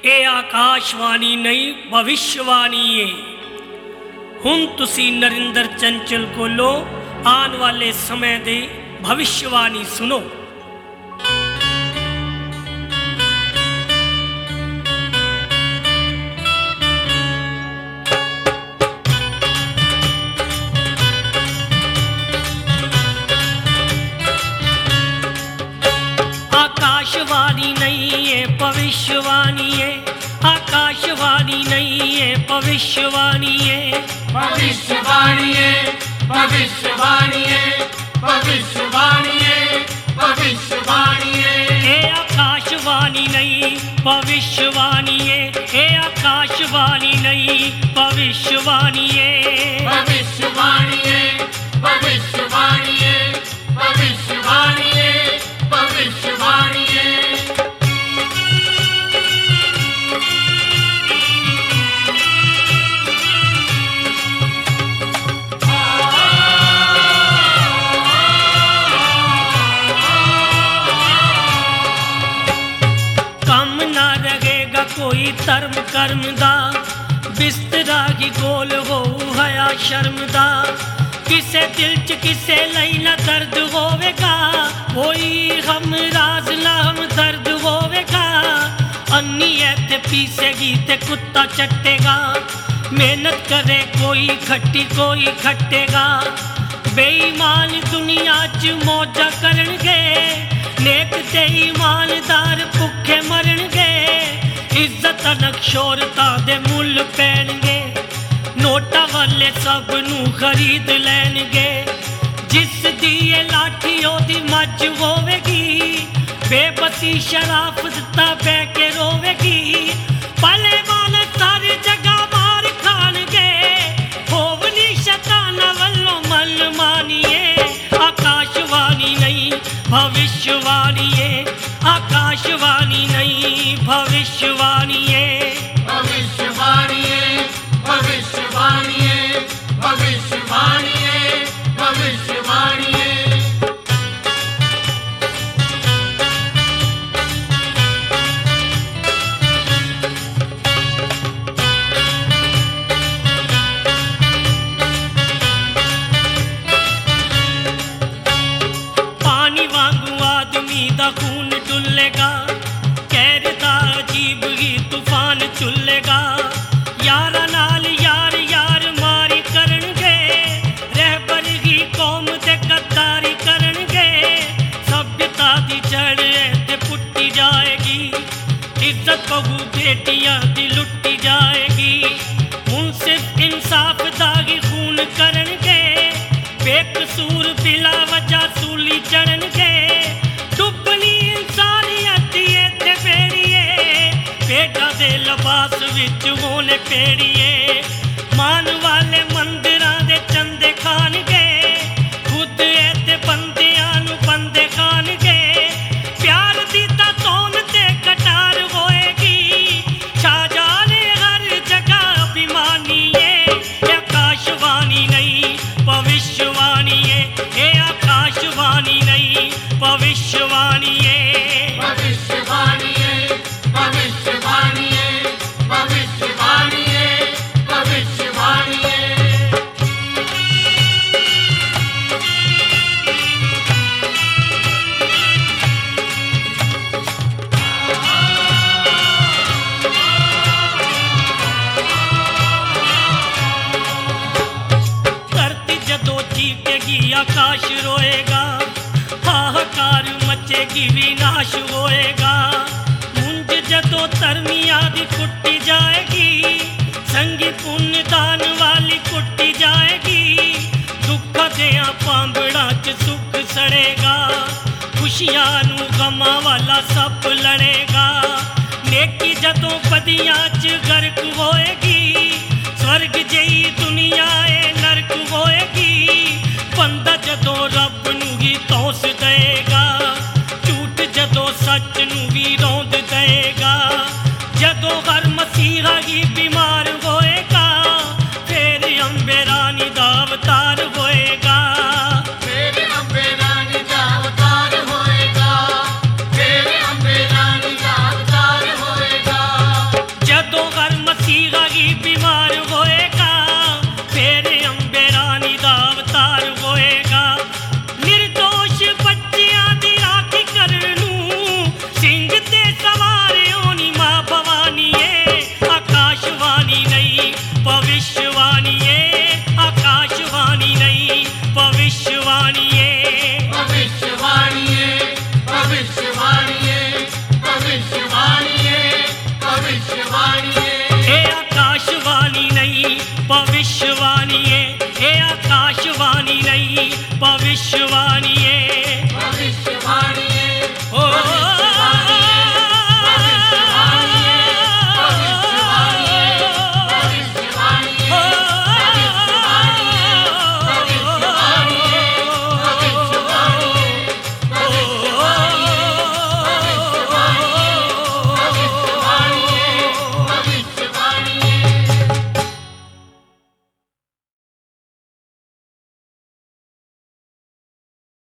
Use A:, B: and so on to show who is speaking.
A: ਇਹ ਆਕਾਸ਼ਵਾਣੀ ਨਹੀਂ ਭਵਿष्यवाणी ਏ। ਹੁਣ ਤੁਸੀਂ ਨਰਿੰਦਰ ਚੰਚਲ ਕੋਲੋਂ ਆਉਣ ਵਾਲੇ ਸਮੇਂ ਦੀ ਭਵਿष्यवाणी ਸੁਣੋ। आकाशवाणी नहीं है भविष्यवाणी है, आकाशवाणी नहीं है भविष्यवाणी है,
B: भविष्यवाणी है, भविष्यवाणी है, भविष्यवाणी है, भविष्यवाणी है।
A: ये आकाशवाणी नहीं भविष्यवाणी है, ये आकाशवाणी नहीं भविष्यवाणी है,
B: भविष्यवाणी है, भविष्यवाणी है, भविष्यवाणी है, भविष्यवाणी है।
A: कम ना रहेगा कोई धर्म कर्म दा, बिस्तरा की गोल हो हया शर्म दा। किसे दिल च किसे लई ना दर्द होवेगा, कोई हम राज ना हम दर्द होवेगा। अन्नी ऐते पीसेगी ते कुत्ता चटेगा, मेहनत करे कोई खट्टी कोई खट्टेगा। बेईमान दुनिया च मौजा करनगे, नेक ते ईमानदार भुखे मरनगे। इज्जत नक्षोरता दे मुल पैणगे, नोटा वाले सब नू खरीद लैणगे। जिस दी ये लाठी ओदी मज होवेगी, बेबसी शराफत ता बह के रोवेगी। भले वाले सारी जगह मार खाणगे, होवनी शैताना वल्लों मन मानिए। आकाशवाणी नहीं भविष्यवाणी है, आकाशवाणी नहीं भविष्यवाणी है,
B: भविष्यवाणी है, भविष्यवाणी है, भविष्यवाणी है, भविष्यवाणी है।
A: पानी वांगू आदमी दा खून डुलेगा, कहर दा अजीब ही तूफान चुलेगा। यारा नाल यार यार मारी करनगे, रहबर ही कौम ते गद्दारी करनगे। सभ्यता दी जड़ ते पुट्टी जाएगी, इज्जत बहू बेटियां दी लुट्टी जाएगी। हुण सिर्फ इंसाफ दा ही खून करनगे, बेकसूर बिला वजह सूली चढ़नगे। डुबनी इंसानियत इत्थे बेड़िए, बेटा दे लबास विच होने पेड़िए। मान वाले मंदिरां दे चंदे खानगे, खुद इत्थे बंदियां नू बंदे खानगे। प्यार दी तां तौन ते कटार होएगी, छा जाने हर जगह अभिमानी है। आकाशवाणी नहीं भविष्यवाणी है, ये आकाशवाणी नहीं भविष्यवाणी है,
B: भविष्यवाणी है, भविष्यवाणी है, भविष्यवाणी है, भविष्यवाणी है।
A: धरती जदों चीखेगी आकाश रोएगा, हाहाकार मचेगी विनाश होएगा। मुंज जदों धर्मियां दी कुट्टी जाएगी, संगी पुण्य दान वाली कुट्टी जाएगी। दुख देयां पांबड़ा च सुख सड़ेगा, खुशियां नू गमां वाला सब लड़ेगा। नेकी जदों बदियां च गर्क होएगी, स्वर्ग जई दुनिया ए नरक होएगी। बंदा जदों रब नू ही तौस देगा,